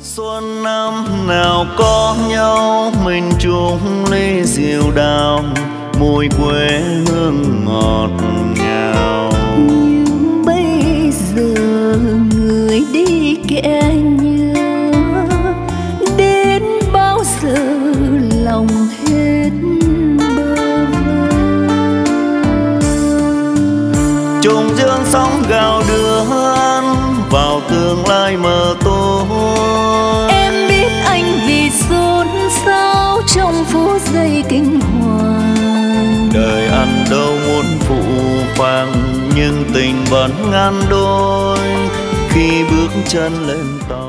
Xuân năm nào có nhau, mình chung ly rượu đào, mùi quê hương ngọt ngào. Nhưng bây giờ người đi kẻ nhớ, đến bao giờ lòng hết bơ vơ. Trùng dương sóng gào đưa vào tương lai mờ tối. Em biết anh vì xôn xao trong phút giây kinh hoàng. Đời ăn đâu muốn phụ phàng, nhưng tình vẫn ngăn đôi khi bước chân lên tàu.